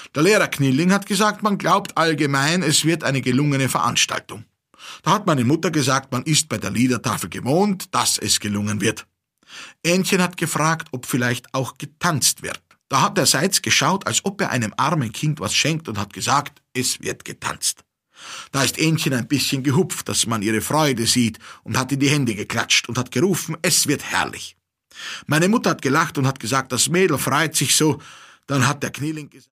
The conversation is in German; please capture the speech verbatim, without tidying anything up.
Der Lehrer Knilling hat gesagt, man glaubt allgemein, es wird eine gelungene Veranstaltung. Da hat meine Mutter gesagt, man ist bei der Liedertafel gewohnt, dass es gelungen wird. Ähnchen hat gefragt, ob vielleicht auch getanzt wird. Da hat der Seitz geschaut, als ob er einem armen Kind was schenkt und hat gesagt, es wird getanzt. Da ist Ähnchen ein bisschen gehupft, dass man ihre Freude sieht, und hat in die Hände geklatscht und hat gerufen, es wird herrlich. Meine Mutter hat gelacht und hat gesagt, das Mädel freut sich so. Dann hat der Knilling gesagt,